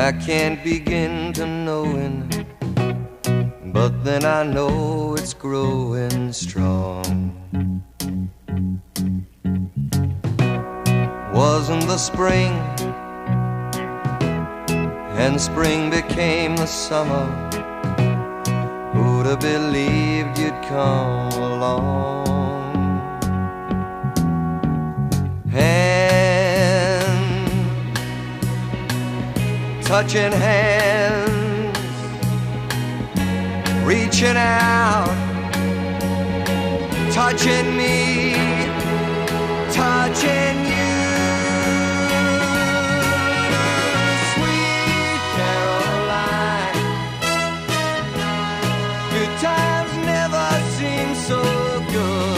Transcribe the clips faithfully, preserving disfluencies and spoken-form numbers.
I can't begin to knowing, but then I know it's growing strong. Wasn't the spring, and spring became the summer. Who'd have believed you'd come along? Hand, touching hands, reaching out, touching me, touching you. Sweet Caroline, good times never seem so good.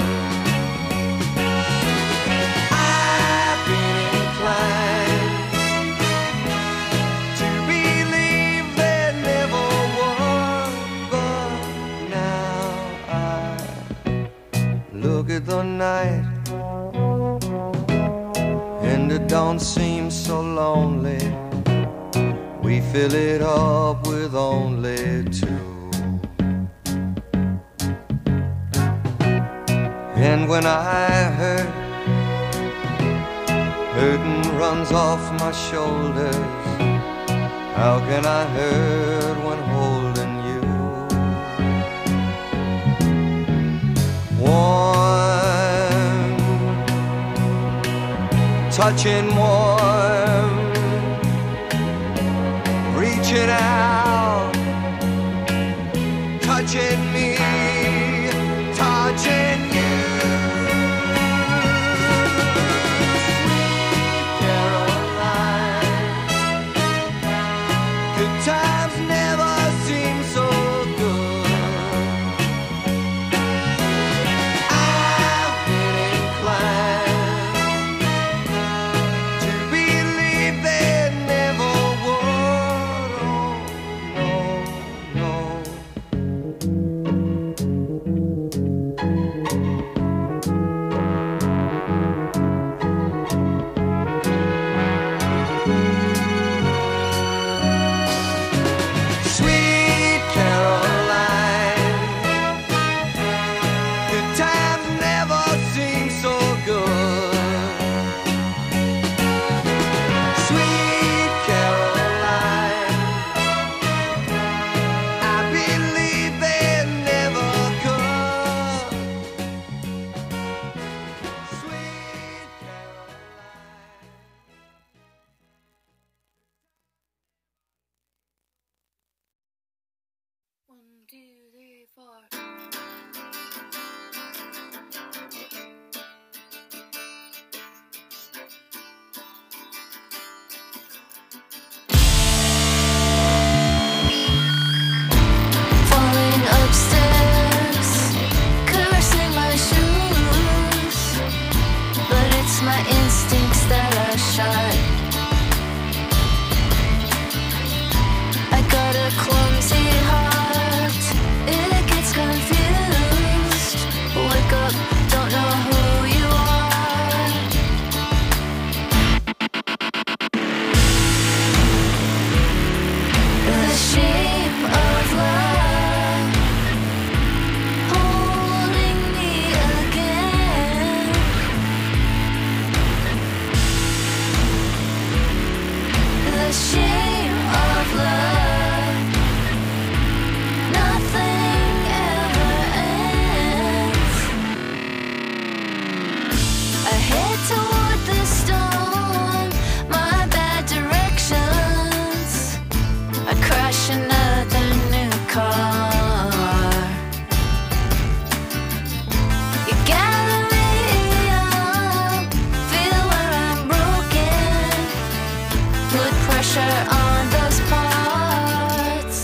I've been inclined to believe there never was, but now I look at the night and it don't seem so lonely. We fill it up with only two. And when I hurt, hurting runs off my shoulders. How can I hurt when holding you? Warm, touching warm, reaching out, touching me, touching you. Sweet Caroline, good times never seem so good. I've been inclined to believe there never was. Oh, no, Sweet Caroline, good times never seem so good. Sweet Caroline, I believe they never could. Sweet Caroline. One, two, three, four. Falling upstairs, cursing my shoes, but it's my instincts that are sharp. I got a clumsy heart, it gets confused. Wake up, don't know who you are. The shape of love holding me again. The shape of love, nothing ever ends. I head toward the storm, my bad directions. I crash another new car. You gather me up, feel where I'm broken, put pressure on those parts.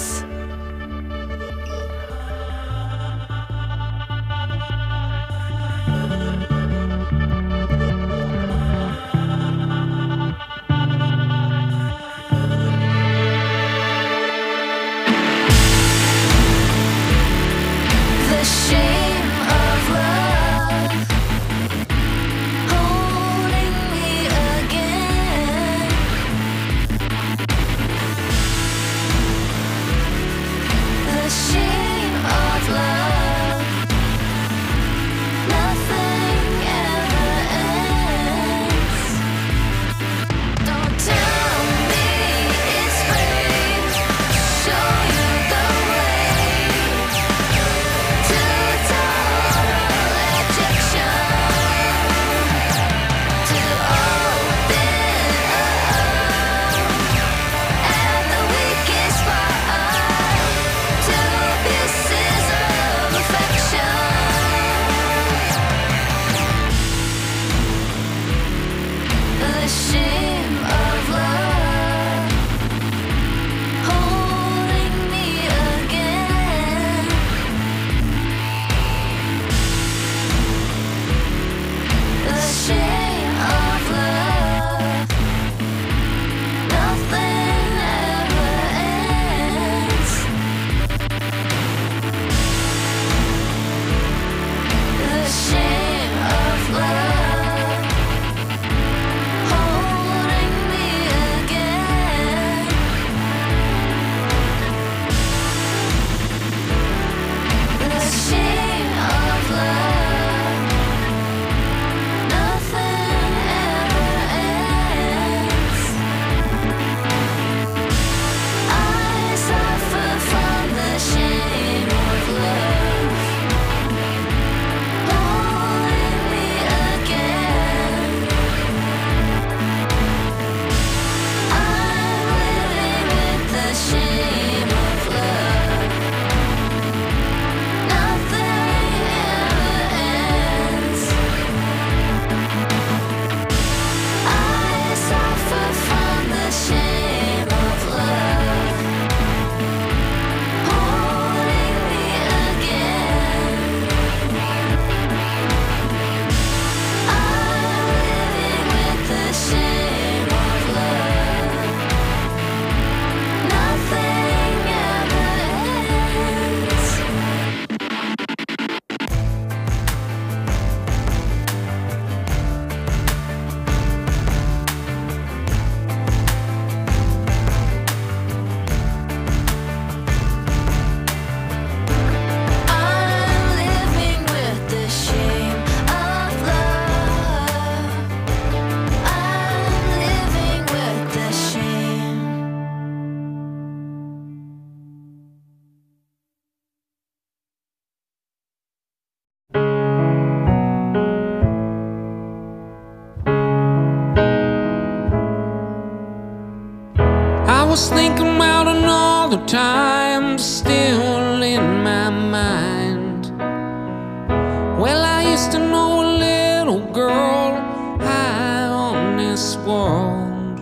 was thinking about another time still in my mind. Well, I used to know a little girl high on this world.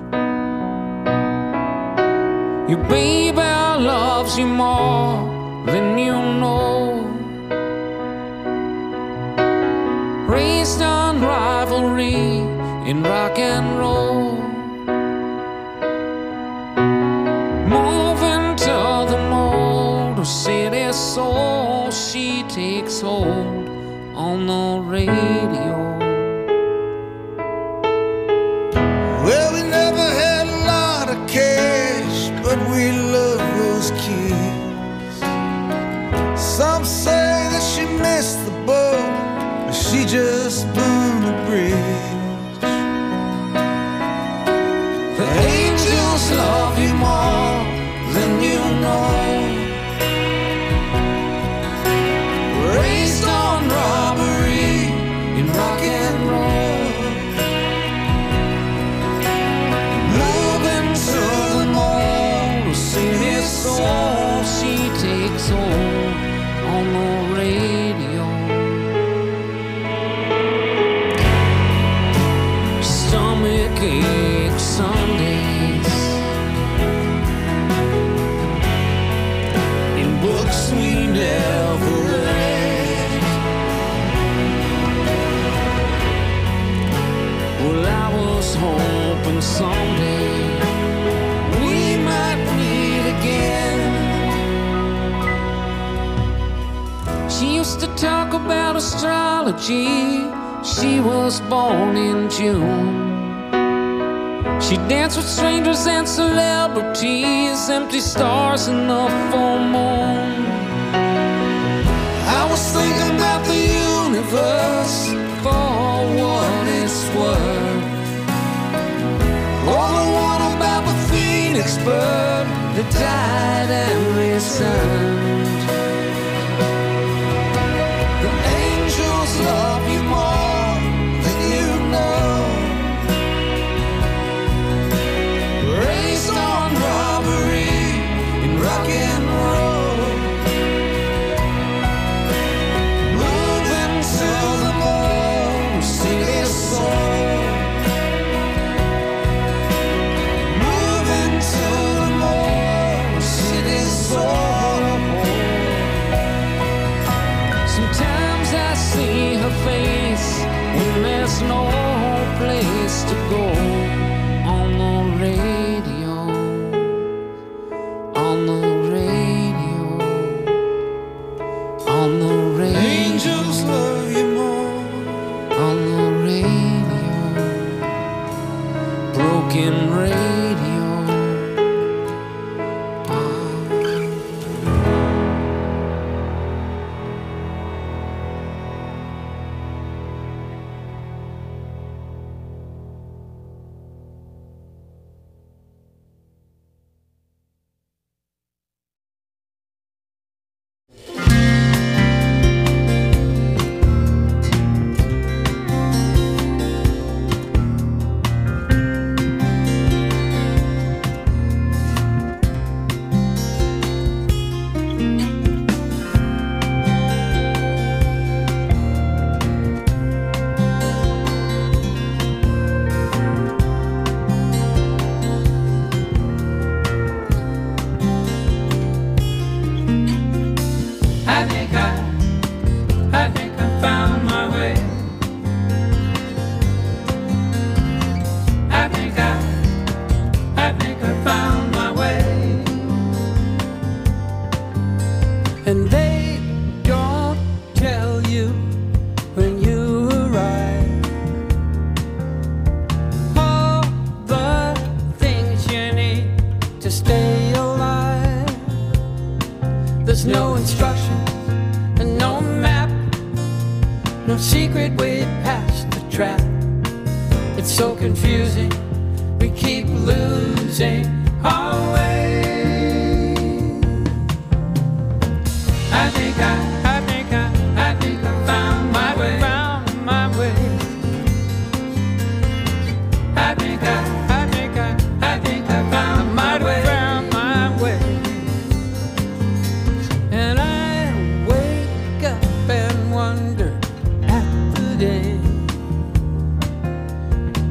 Your baby loves you more than you know. Raised on rivalry in rock and roll. Moving to the Motor City soul, she takes hold on the radio. Well, we never had a lot of cash, but we love those kids. Some say that she missed the boat, but she just burned the bridge. The angels love you more than you know. Raised on robbery in rock and roll. Moving to the Motor City soul, She takes hold on the radio. Stomach ache Sundays in books we never read. Well, I was hoping someday we might meet again. She used to talk about astrology. She was born in June. She danced with strangers and celebrities, empty stars in the full moon. I was thinking about the universe For what it's worth, or the one about the Phoenix bird that died and returned. The angels love you more than you know. Raised on robbery in rock and roll. Moving to the Motor City soul. Moving to the Motor City soul. Sometimes I see her face when there's no place to go. On the radio, on the radio, on the radio, Angels love you more. on the radio, broken radio. I think I, I think I found my way. I think I, I think I found my way. And they don't tell you when you arrive all the things you need to stay alive. There's no instructions and no map, no secret way past the trap. It's so confusing, we keep losing our way. I think I, I think I, I think I found my way. Found my way. I think I, I think I, I think I found my way.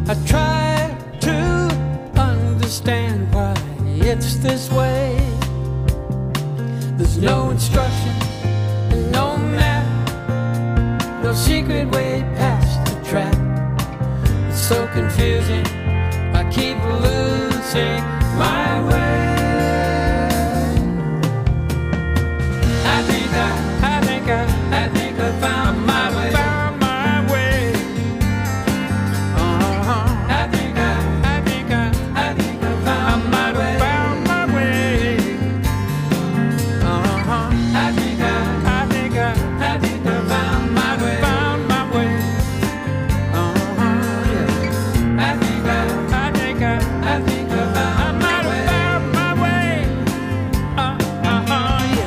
I try to understand why it's this way. There's no instruction and no map, no secret way past the trap. It's so confusing, I keep losing my way. I think I, I think I, I think I found my way. Found my way. Uh-huh. I think I, I think I, I think I found my way. Found my way. Uh-huh. I think I, I think I, I think I found my way. Found my way. Uh-huh. Yeah. I think I, I think I, I think I found my way. Found my way. Uh-huh. Yeah.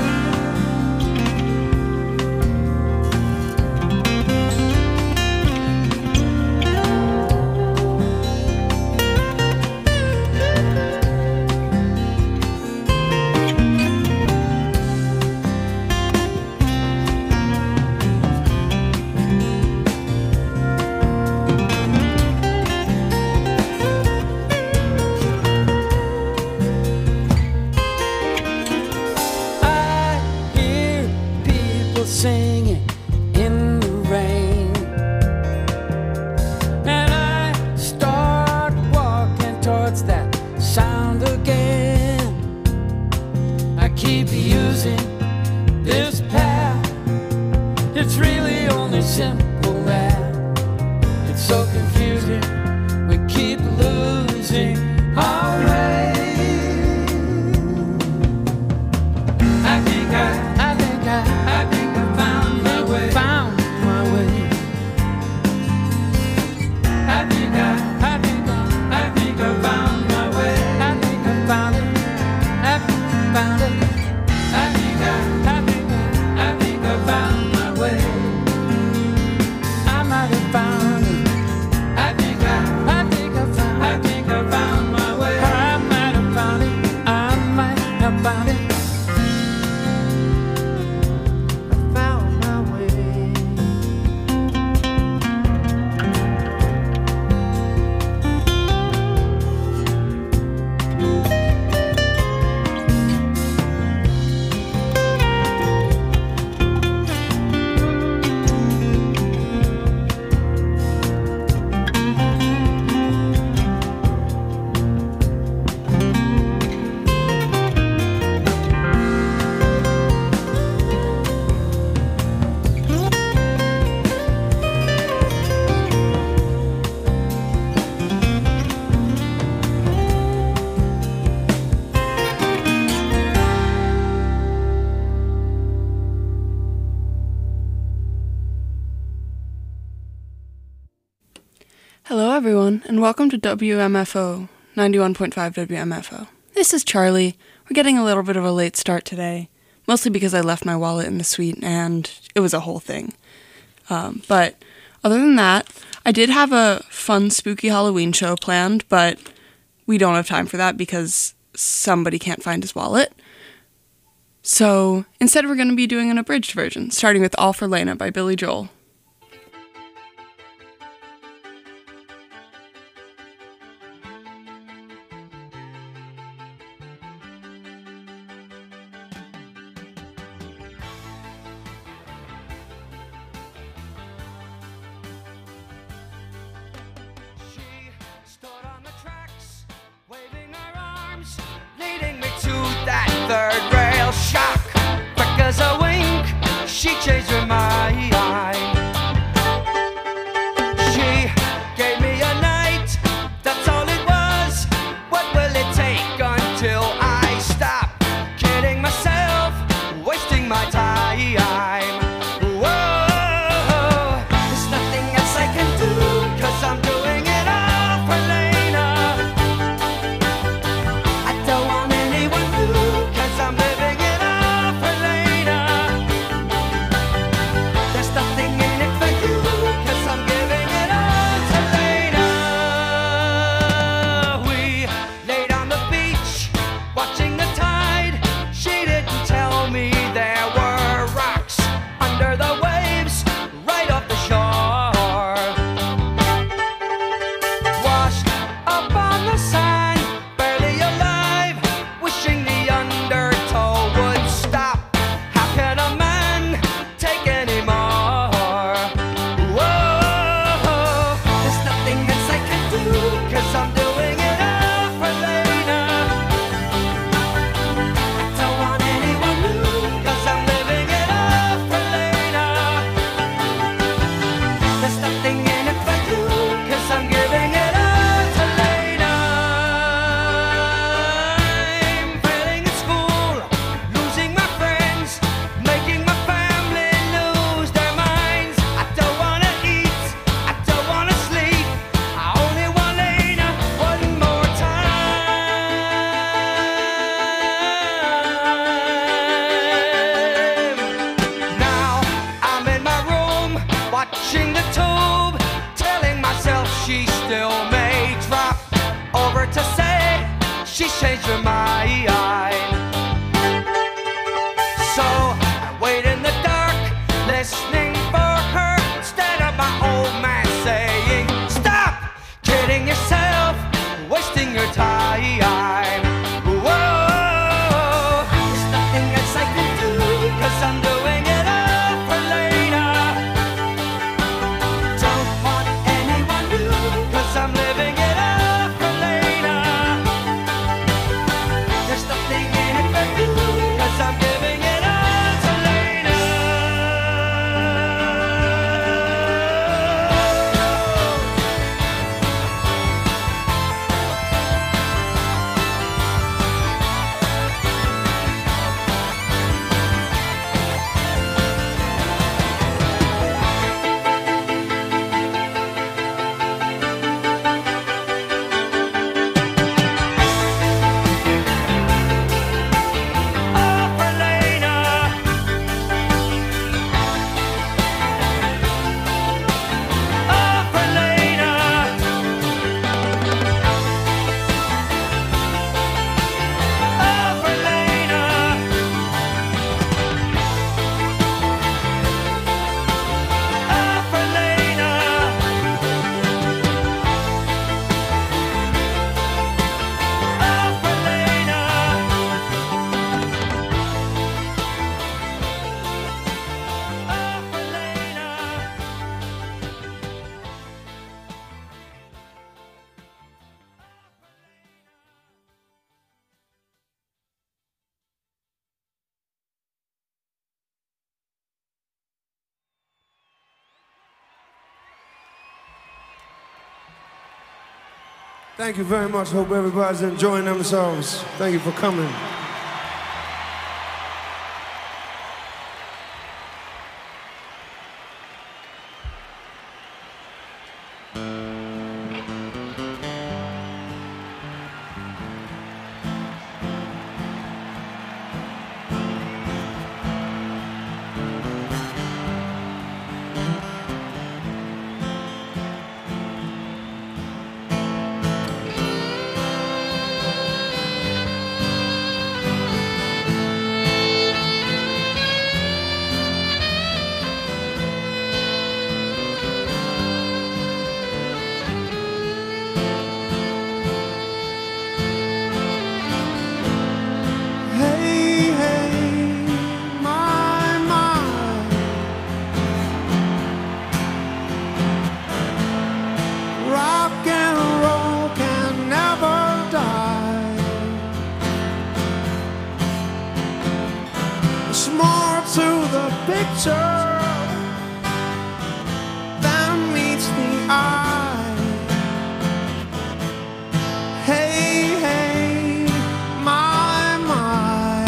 I hear people singing in the rain, and I start walking towards that sound again. I keep using this path, it's really only simple math. It's so confusing, we keep losing our way. I think I, I think I, I think I found my way. Found my way. I think I, I think I, I think I found my way. I think I found it. I found it. I think I, I think I, I think I found my way. I might have found it. I think I, I think I found, I think I found my way. I might have found it. I might have found it. I found my way. Hello, everyone, and welcome to W M F O, ninety-one point five W M F O. This is Charlie. We're getting a little bit of a late start today, mostly because I left my wallet in the suite, and it was a whole thing. Um, but other than that, I did have a fun, spooky Halloween show planned, but we don't have time for that because somebody can't find his wallet. So instead, we're going to be doing an abridged version, starting with All for Lena by Billy Joel. Third rail shock, quick as a wink, she changed her mind. She gave me a night, that's all it was. What will it take until I stop kidding myself, wasting my time? Whoa, there's nothing else I can do, cause I'm doing it all for Lena. I don't want anyone new, I'm living it up for Lena. measure my eye. So I wait in the dark, listening for her, instead of my old man saying, stop kidding yourself, wasting your time. Whoa, there's nothing else I can do, cause I'm doing it all for later. Don't want anyone new, cause I'm living it all for later. There's nothing in it for you, cause I'm giving it all to later. All for later. All for later. All for later. All for later. All for later. All for later. Thank you very much. Hope everybody's enjoying themselves. Thank you for coming. Hey, hey, my, my. Rock and roll can never die. There's more to the picture than meets the eye. Hey, hey, my, my.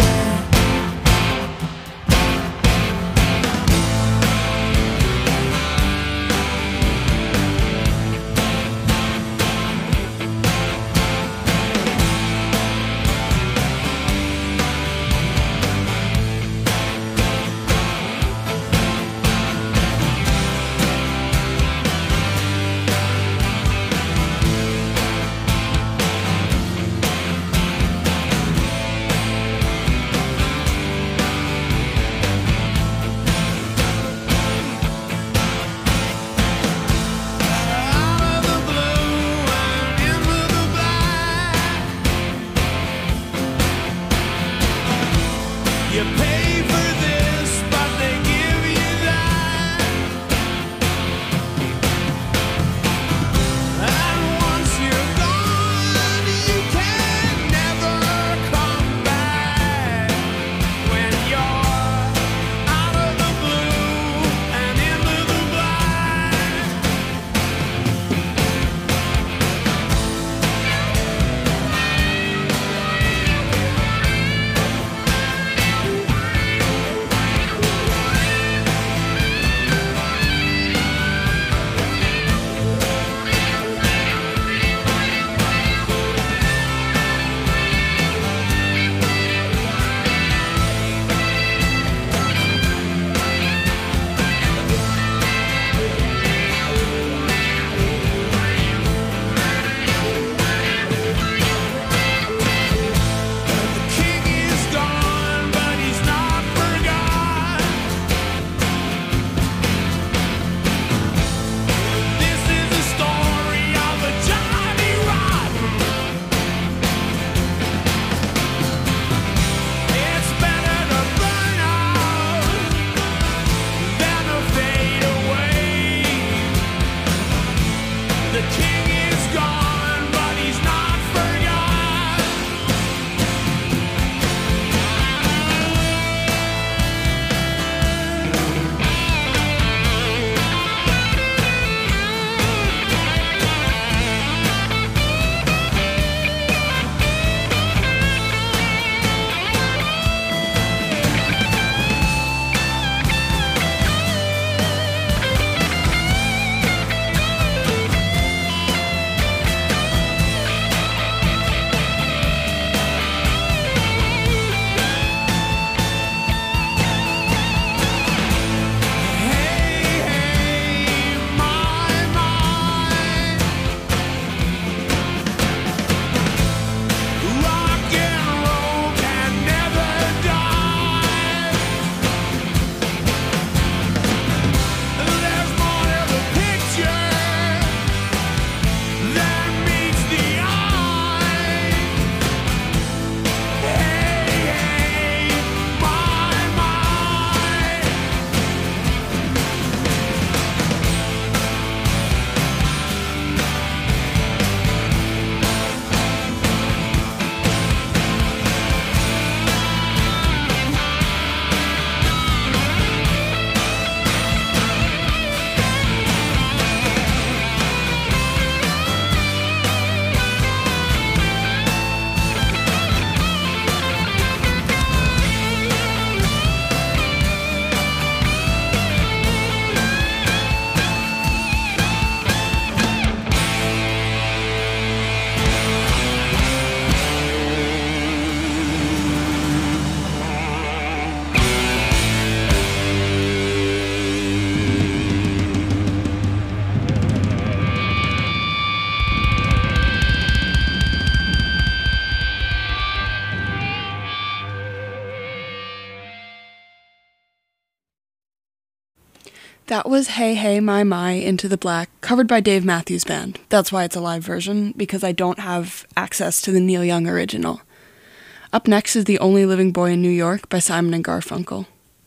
The king is gone, but he's not forgot. That was Hey Hey My My Into the Black, covered by Dave Matthews Band. That's why it's a live version, because I don't have access to the Neil Young original. Up next is The Only Living Boy in New York by Simon and Garfunkel.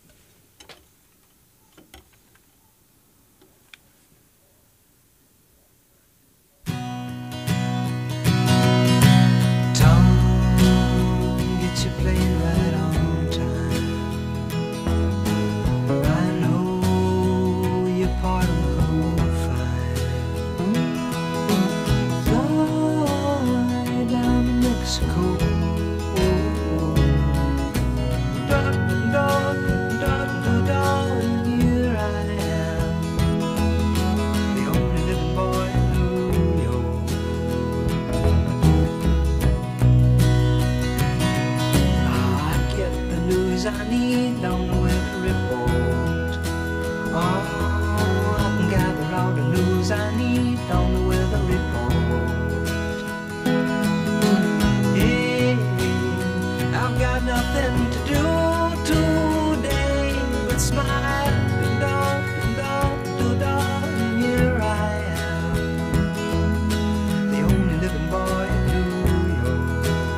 I need on the weather report. Oh, I can gather all the news I need on the weather report. Hey, I've got nothing to do today but smile and don't, and don't, do don't. Here I am, the only living boy in New York.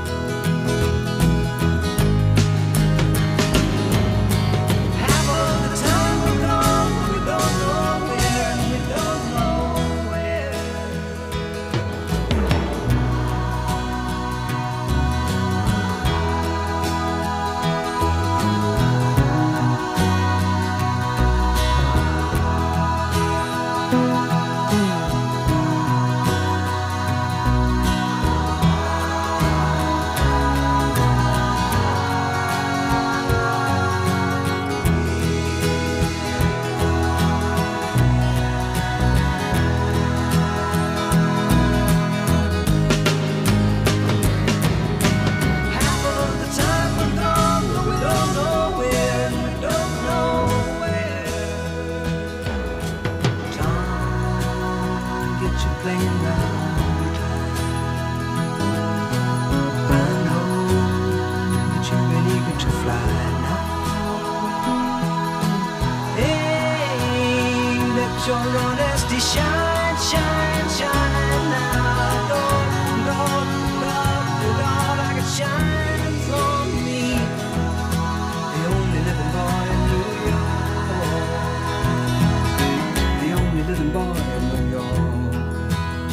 Your honesty shine, shine, shine now. Lord, Lord, Lord, Lord, like it shines on me. The only living boy in New York. The only living boy in New York.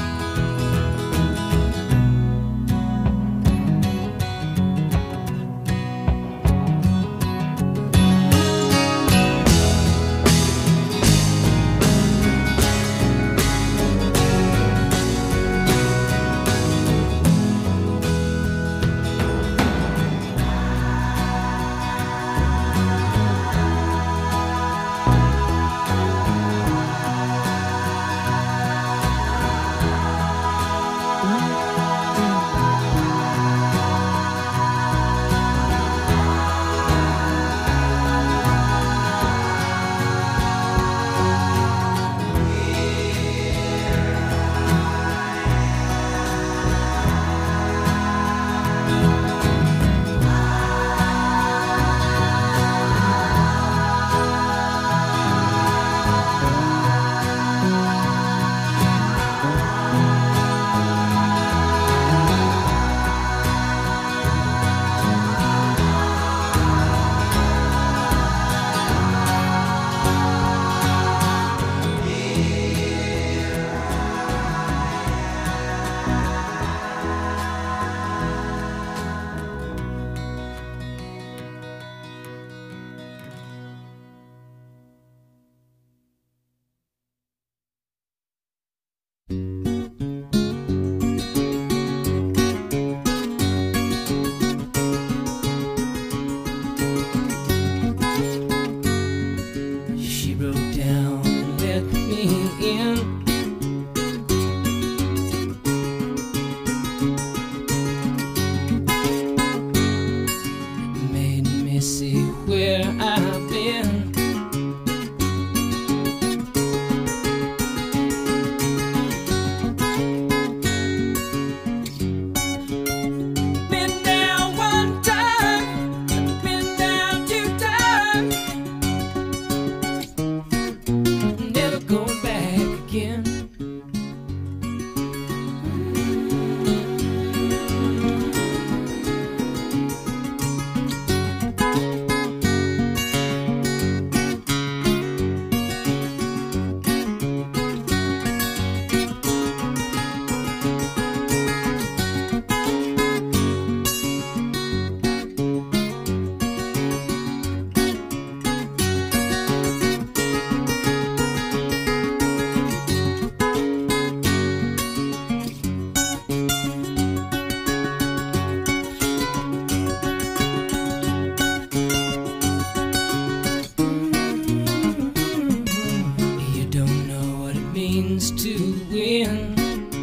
wind.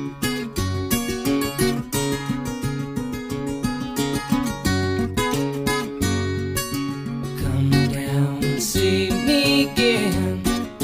Come down and see me again.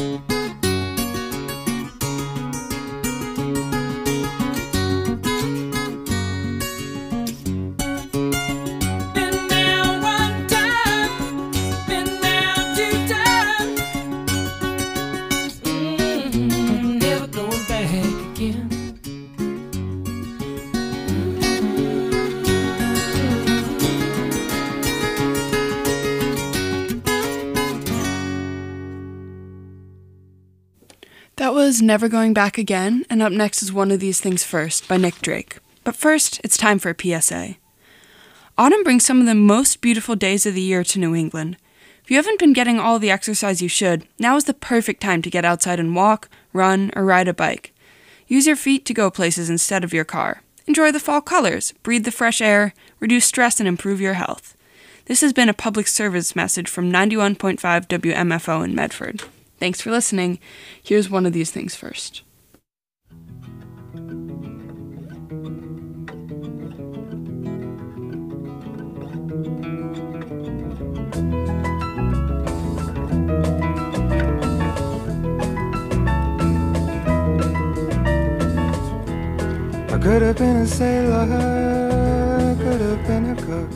That was Never Going Back Again, and up next is One of These Things First by Nick Drake. But first, it's time for a P S A. Autumn brings some of the most beautiful days of the year to New England. If you haven't been getting all the exercise you should, now is the perfect time to get outside and walk, run, or ride a bike. Use your feet to go places instead of your car. Enjoy the fall colors, breathe the fresh air, reduce stress, and improve your health. This has been a public service message from ninety-one point five W M F O in Medford. Thanks for listening. Here's One of These Things First. I could have been a sailor, could have been a cook,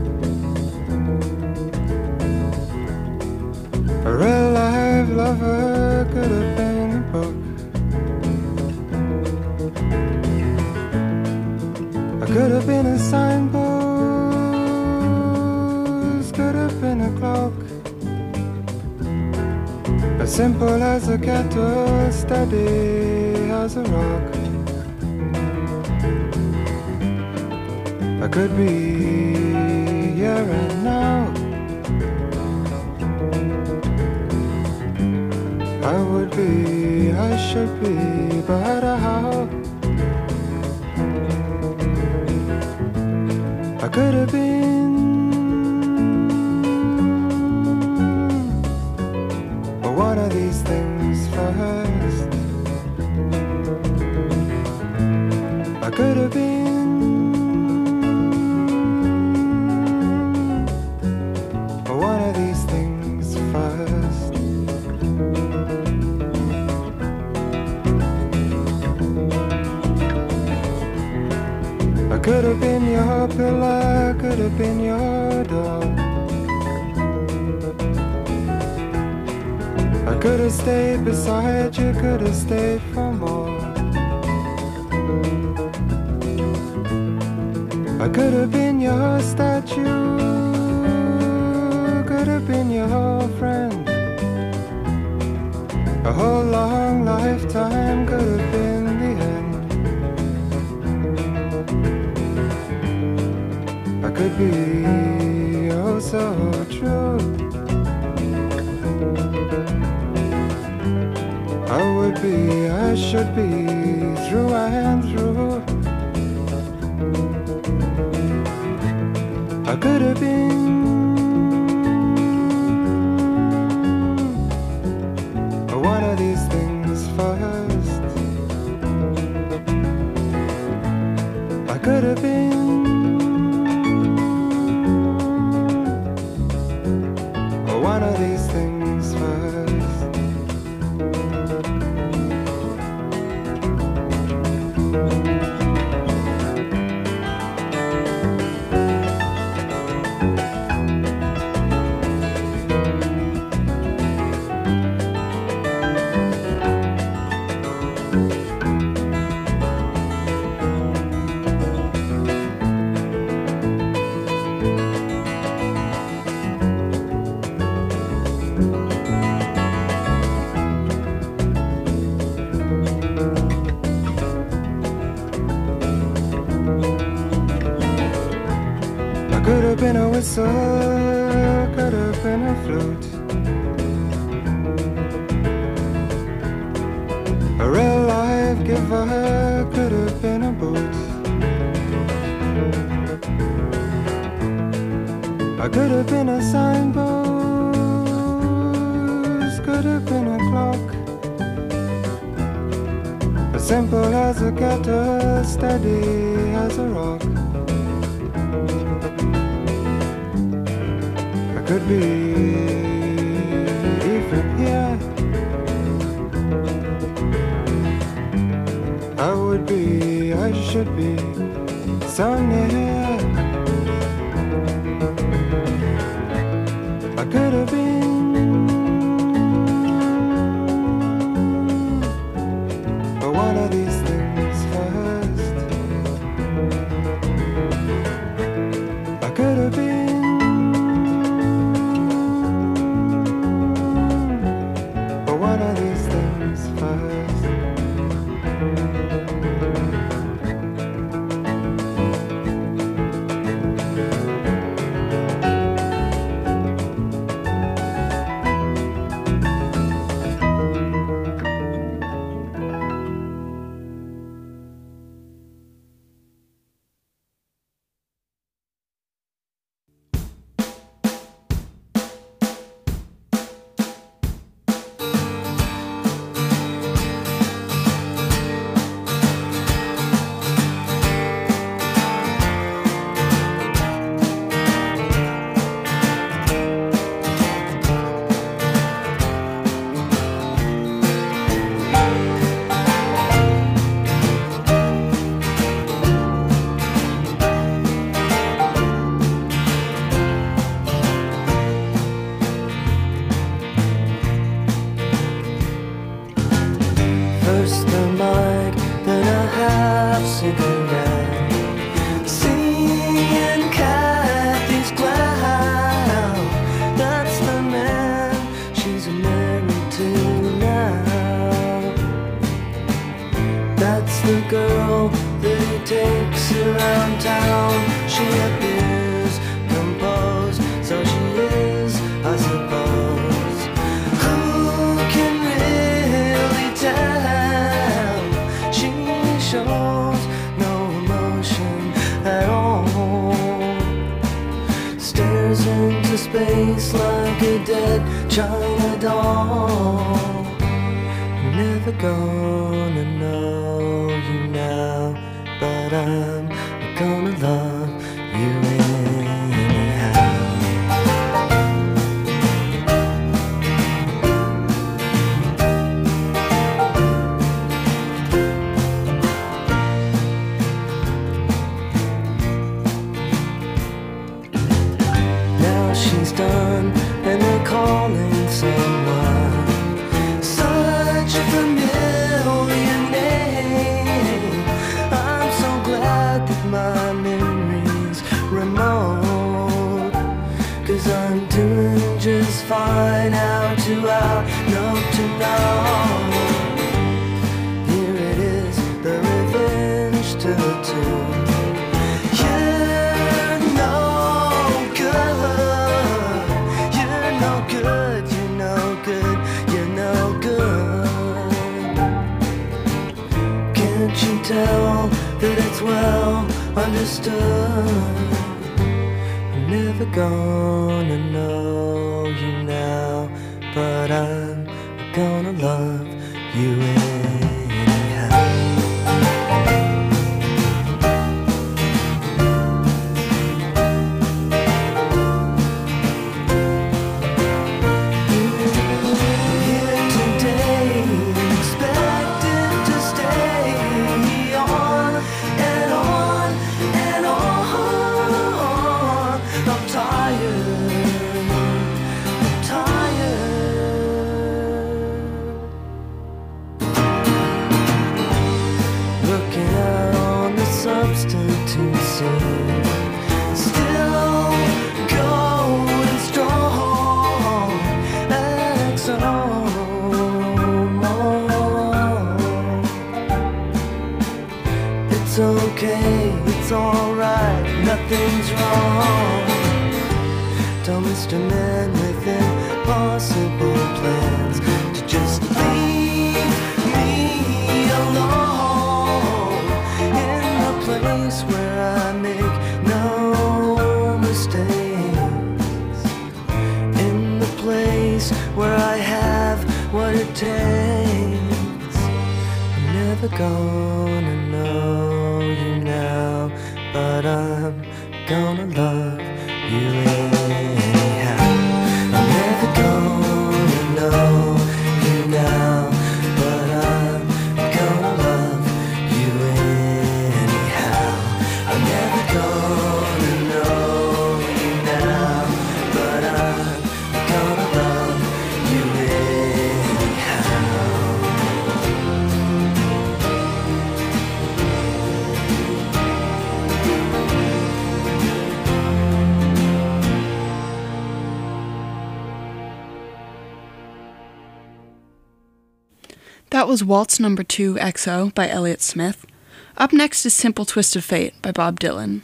a real life lover, could have been a book. I could have been a signpost, could have been a cloak, as simple as a kettle, steady as a rock. I could be here and now, I would be, I should be, but how? I could have been, but one of these things first. I could have been, but one of these things first. I could have been your pillar, could have been your door. I could have stayed beside you, could have stayed for more. I could have been your statue, could have been your friend. A whole long lifetime could have been the end. I could be oh so true. I would be, I should be, through and through. I could have been, one of these things first. I could have been, one of these things first. Could have been a whistle, could have been a flute, a real life giver, could have been a boot. I could have been a signpost, could have been a clock, as Simple as a gutter, steady as a rock. I could be even here. I would be, I should be so near. I could have been one of these things first. I could have been one of these things first. First the mic, then a half cigarette, seeing Kathy's clown. That's the man she's married to now. That's the girl that he takes around town. She appears composed, so she is, I suppose. Who can really tell? She shows no emotion at all. Stares into space like a dead China doll. You're never gonna know you now, but I'm gonna love you anyhow. Now she's done and they're calling someone. Such a familiar name. I'm so glad that my memory's remote, 'cause I'm doing just fine out to out, no to no. Here it is, the revenge to the two. You're no good, you're no good, you're no good, you're no good. Can't you tell that it's well understood? I'm never gonna know you now, but I'm gonna love you anyhow. Here today, expected to stay on and on and on. I'm tired, I'm tired. Looking out on the substitute scene, still going strong. X O. It's okay, it's alright, nothing's wrong. Tell Mister Man with impossible plans to just leave me alone in the place where I make no mistakes, in the place where I have what it takes. I'm never never gonna know you now, but I'm gonna love you anyhow. I'm never gonna know you now, but I'm gonna love you anyhow. I'm never gonna know you now, but I'm gonna love you anyhow. That was Waltz Number two X O by Elliott Smith. Up next is Simple Twist of Fate by Bob Dylan.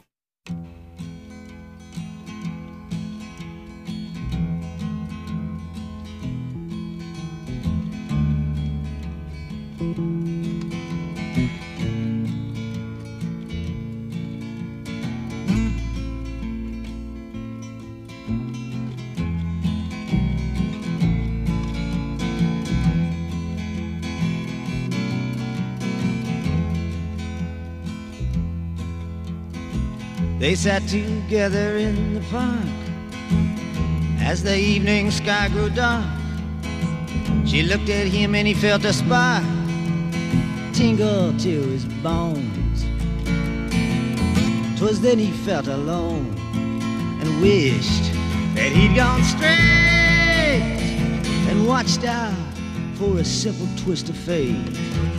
They sat together in the park as the evening sky grew dark. She looked at him and he felt a spark tingle to his bones. 'Twas then he felt alone and wished that he'd gone straight and watched out for a simple twist of fate.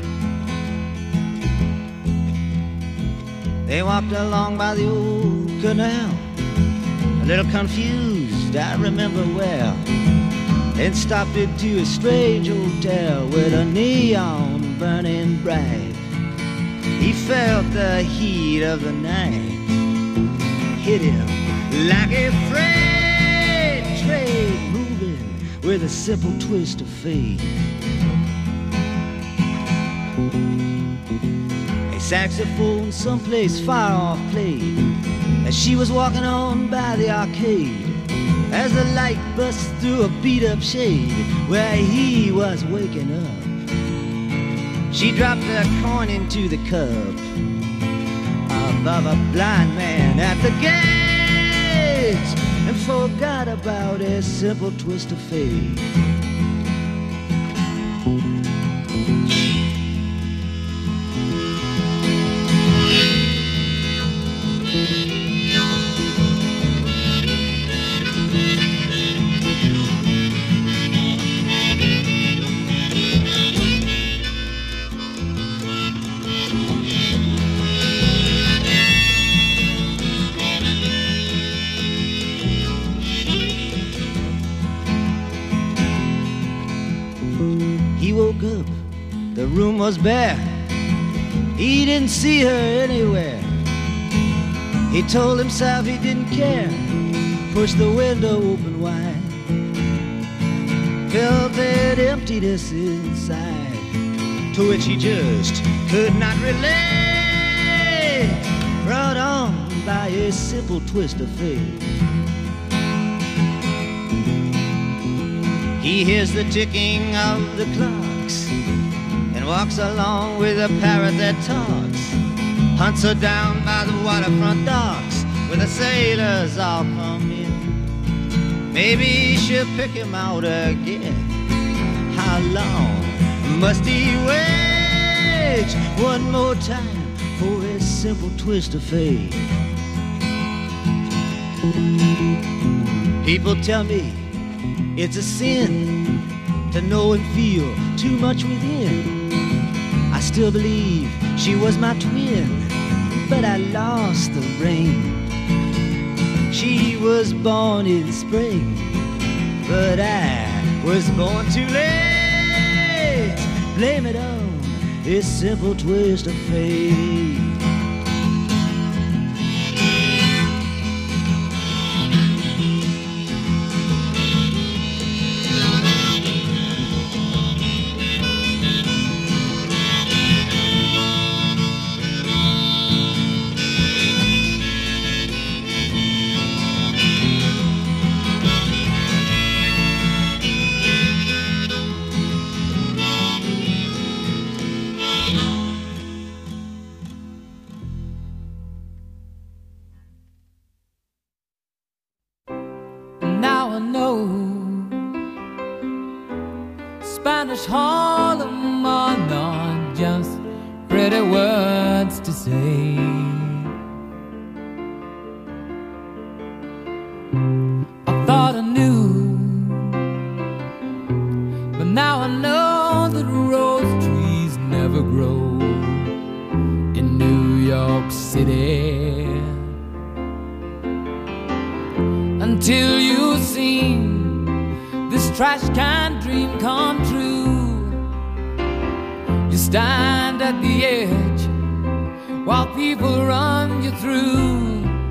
They walked along by the old canal, a little confused, I remember well, then stopped into a strange hotel with a neon burning bright. He felt the heat of the night hit him like a freight train moving with a simple twist of fate. Saxophone someplace far off played as she was walking on by the arcade, as the light bust through a beat-up shade where he was waking up. She dropped a coin into the cup above a blind man at the gates and forgot about a simple twist of fate. He woke up, the room was bare. He didn't see her anywhere. He told himself he didn't care, pushed the window open wide, felt that emptiness inside, to which he just could not relate, brought on by a simple twist of fate. He hears the ticking of the clocks and walks along with a parrot that talks, hunts her down by the waterfront docks where the sailors all come in. Maybe she'll pick him out again. How long must he wait one more time for a simple twist of fate? People tell me it's a sin to know and feel too much within. I still believe she was my twin, but I lost the ring. She was born in spring, but I was born too late. Blame it on this simple twist of fate. know Spanish Harlem are not just pretty words to say. I thought I knew, but now I know that rose trees never grow in New York City until you've seen this trash can dream come true. You stand at the edge while people run you through.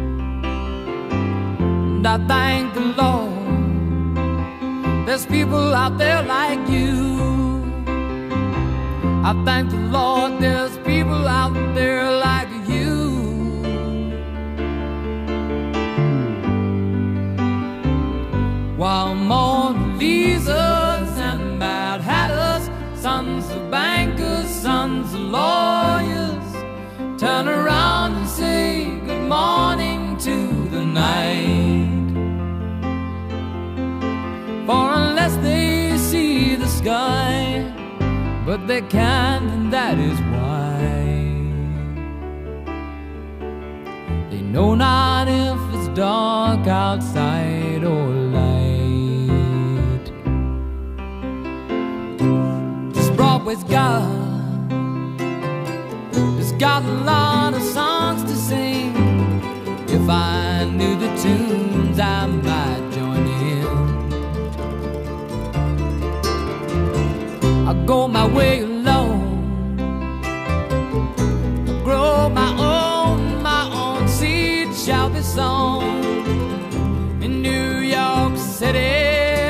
And I thank the Lord there's people out there like you. I thank the Lord there's people out there like you. While Mona Lisas and Mad Hatters, sons of bankers, sons of lawyers, turn around and say good morning to the night. For unless they see the sky, but they can't, and that is why they know not if it's dark outside or light. This Broadway's got, it's got a lot of songs to sing. If I knew the tunes, I might join in. I go my way alone, I grow my own, my own seed shall be sown in New York City.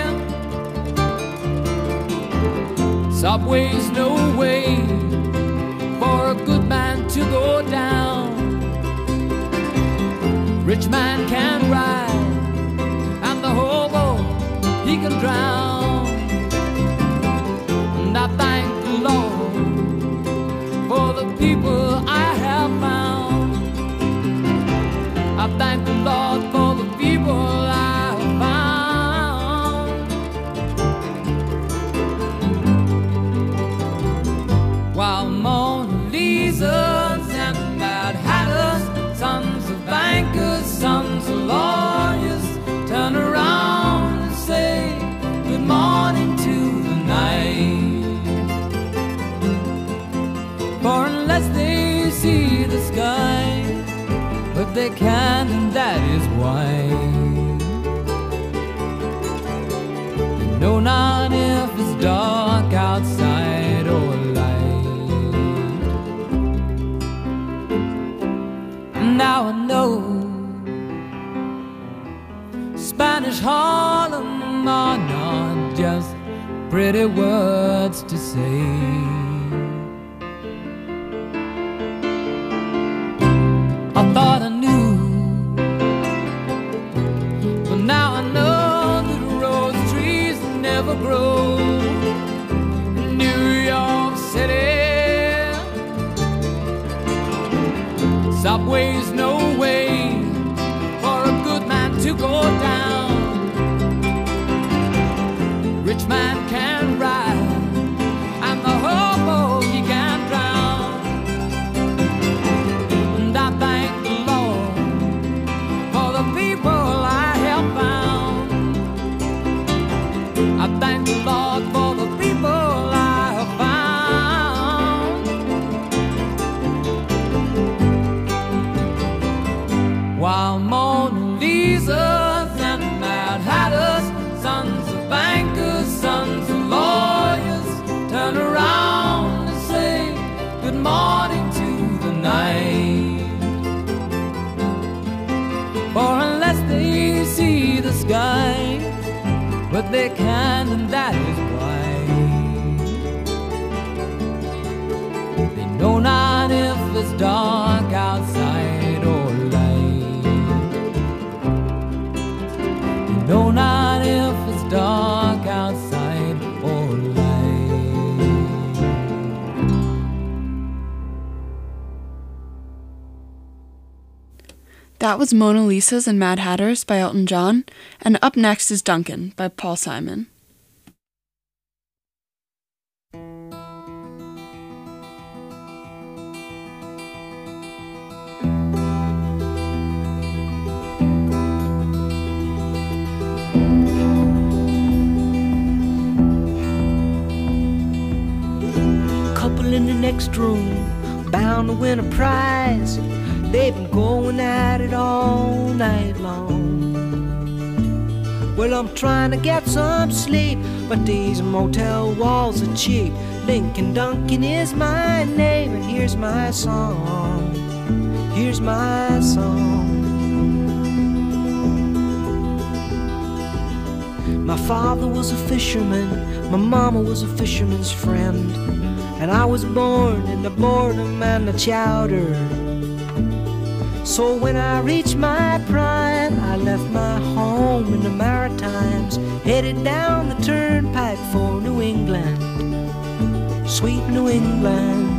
Subway's no way for a good man to go down. Rich man can ride, and the hobo, he can drown. And I thank the Lord for the people I have found. I thank the Lord for the people I have found. While Mona Lisas and Mad Hatters, sons of bankers, sons of lawyers, turn around and say good morning to the night. For unless they see the sky, but they can't, and that is why they know not if it's dark outside or light. And now I know Spanish Harlem are not just pretty words to say. I thought I knew, but now I know that rose trees never grow in New York City. Subway's no way for a good man to go down. Rich man can ride, and the hobo, he can drown. And I thank the Lord for the people I have found. I thank the Lord for the people I have found. While Mona Lisas and Mad Hatters, sons of bankers, sons of lawyers, turn around and say good morning to the night. For unless they see the sky, but they can, and that is why they know not if it's dark outside or light. They know not if it's dark outside or light. That was Mona Lisa's and Mad Hatters by Elton John, and up next is Duncan by Paul Simon. Couple in the next room, bound to win a prize. They've been going at it all night long. Well, I'm trying to get some sleep, but these motel walls are cheap. Lincoln Duncan is my name, and here's my song. Here's my song. My father was a fisherman, my mama was a fisherman's friend, and I was born in the boredom and the chowder. So when I reached my prime, I left my home in the Maritimes, headed down the turnpike for New England, sweet New England.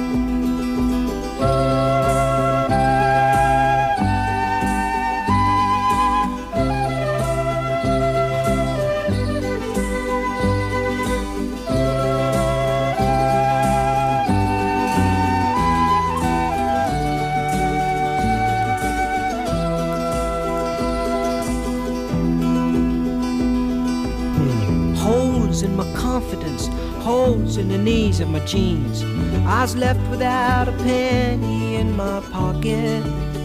In my confidence, holes in the knees of my jeans. I was left without a penny in my pocket.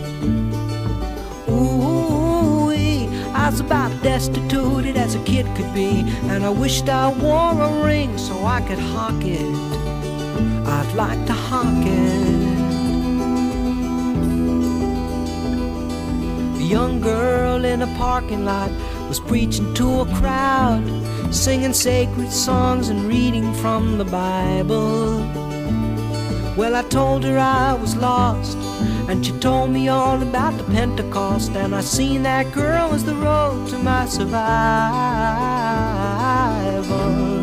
Ooh, I was about destitute as a kid could be, and I wished I wore a ring so I could hawk it. I'd like to hawk it. A young girl in a parking lot was preaching to a crowd, singing sacred songs and reading from the Bible. Well, I told her I was lost, and she told me all about the Pentecost, and I seen that girl as the road to my survival.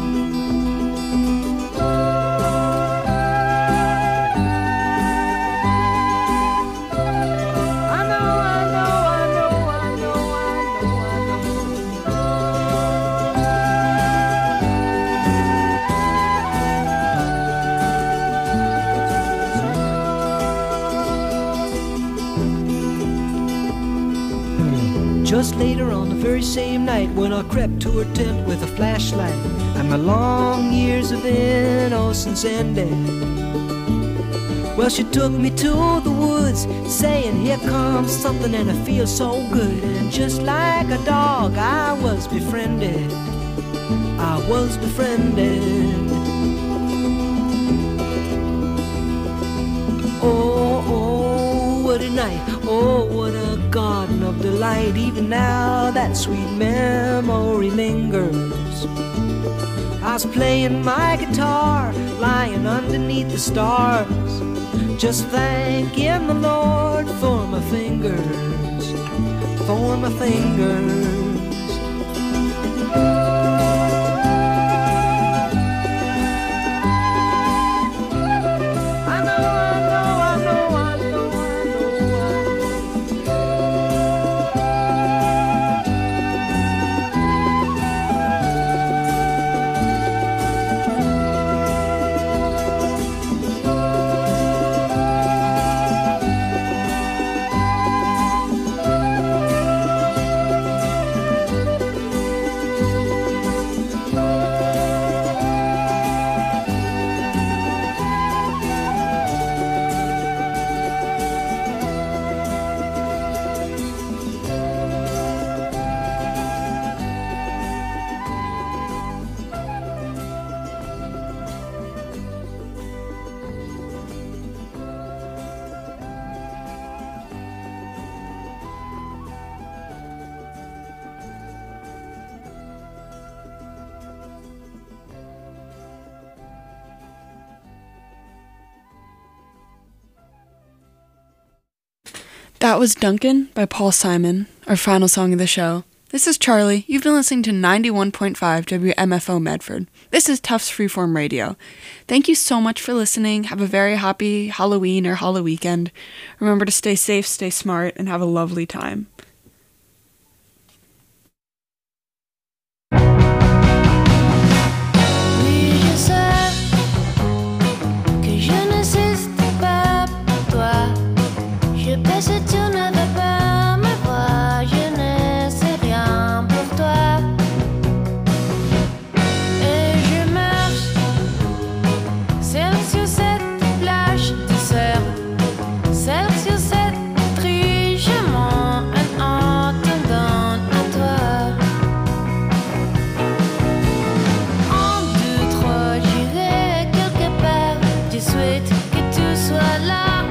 Just later on the very same night, when I crept to her tent with a flashlight, and my long years of innocence ended. Well, she took me to the woods, saying, here comes something and it feels so good. And just like a dog, I was befriended. I was befriended. Oh, oh, what a night. Oh, what a garden of delight. Even now that sweet memory lingers. I was playing my guitar, lying underneath the stars, just thanking the Lord for my fingers, for my fingers. That was Duncan by Paul Simon, our final song of the show. This is Charlie. You've been listening to ninety-one point five W M F O Medford. This is Tufts Freeform Radio. Thank you so much for listening. Have a very happy Halloween or Halloween weekend. Remember to stay safe, stay smart, and have a lovely time.